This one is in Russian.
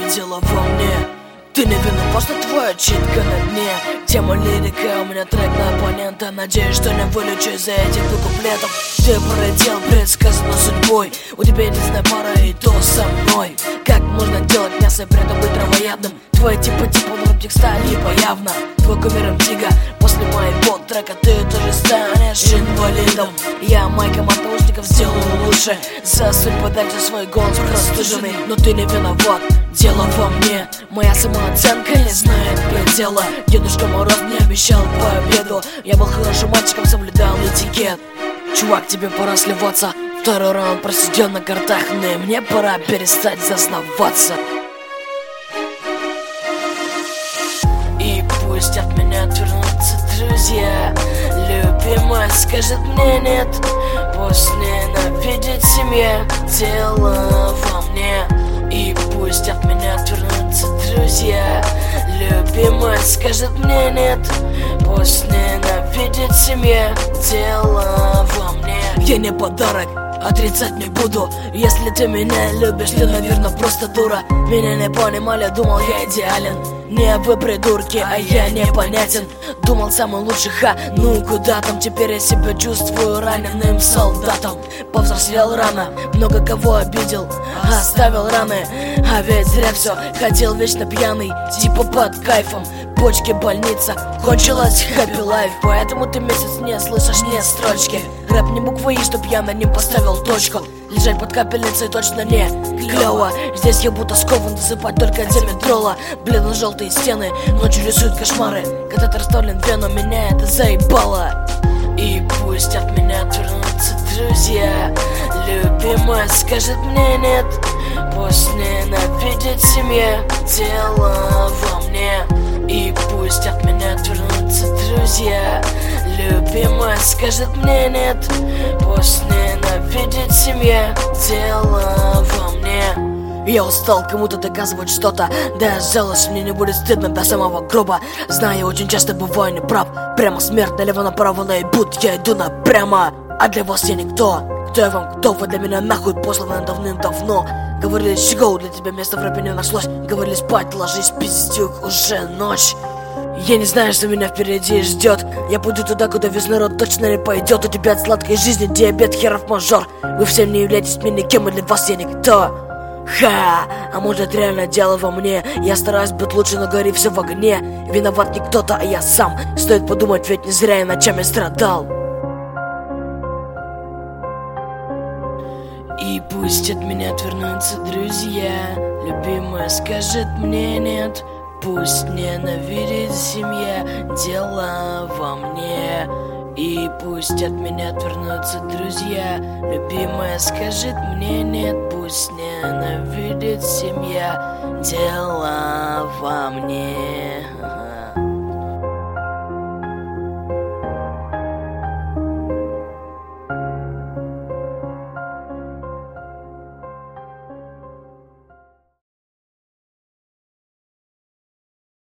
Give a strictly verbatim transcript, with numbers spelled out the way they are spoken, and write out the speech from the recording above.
дело во мне. Ты не виноват, что твоя читка на дне. Тема лирика, у меня трек на оппонента. Надеюсь, что не вылечу из-за этих двух куплетов. Ты пролетел, предсказано судьбой. У тебя единственная пара, и то со мной. Как можно делать мясо и при этом быть травоядным? Твои типы типа рубтик стали появно. Твой кумир Антига, после моего трека ты тоже станешь инвалидом. Я майком от наушников сделаю лучше. Засунь подальше свой голос простуженный. Но ты не виноват, дело во мне. Моя самооценка не знает предела. Дедушка Мороз мне обещал победу. Я был хорошим мальчиком, соблюдал этикет. Чувак, тебе пора сливаться. Второй раунд просидел на картах, но и мне пора перестать зазнаваться. И пусть от меня отвернутся друзья. Любимая скажет мне нет. Пусть ненавидит семья. Дело во мне. И пусть от меня отвернутся друзья. Любимая скажет мне нет. Пусть ненавидит семья. Дело во мне. Я не подарок, отрицать не буду. Если ты меня любишь, ты, наверное, просто дура. Меня не понимали, думал, я идеален. Не вы придурки, а я непонятен. Думал самый лучший, ха, ну куда там. Теперь я себя чувствую раненым солдатом. Повзрослел рано, много кого обидел, оставил раны. А ведь зря все, ходил вечно пьяный, типа под кайфом. Почки, больница, кончилась happy life. Поэтому ты месяц не слышишь ни строчки. Рэп не буквы И, чтоб я на нем поставил точку. Лежать под капельницей точно не клёво. Здесь я будто скован, досыпать только диметрола. Бледно-желтые стены, ночью рисуют кошмары. Когда ты расставлен веном, меня это заебало. И пусть от меня отвернутся друзья. Любимая скажет мне нет. Пусть ненавидит семья. Дело во мне. И пусть от меня отвернутся друзья. Любимая скажет мне нет. Пусть ненавидит семья. Дело во мне. Я устал кому-то доказывать что-то. Да я жалуюсь, мне не будет стыдно до самого гроба. Знаю, очень часто бываю неправ. Прямо смерть налево-направо наебут. Я иду напрямо. А для вас я никто. Кто я вам, кто? Вы для меня нахуй посланы давным-давно. Говорили, щегоу, для тебя место в рэпе не нашлось. Говорили, спать, ложись, пиздюк, уже ночь. Я не знаю, что меня впереди ждет. Я пойду туда, куда весь народ точно не пойдет. У тебя от сладкой жизни диабет, херов мажор. Вы все не являетесь мне никем, и для вас я никто. Ха, а может реально дело во мне. Я стараюсь быть лучше, но гори все в огне. Виноват не кто-то, а я сам. Стоит подумать, ведь не зря я ночами страдал. И пусть от меня отвернутся друзья. Любимая скажет мне нет. Пусть ненавидит семья. Дело во мне. И пусть от меня отвернутся друзья. Любимая скажет мне нет. Пусть ненавидит семья. Дело во мне.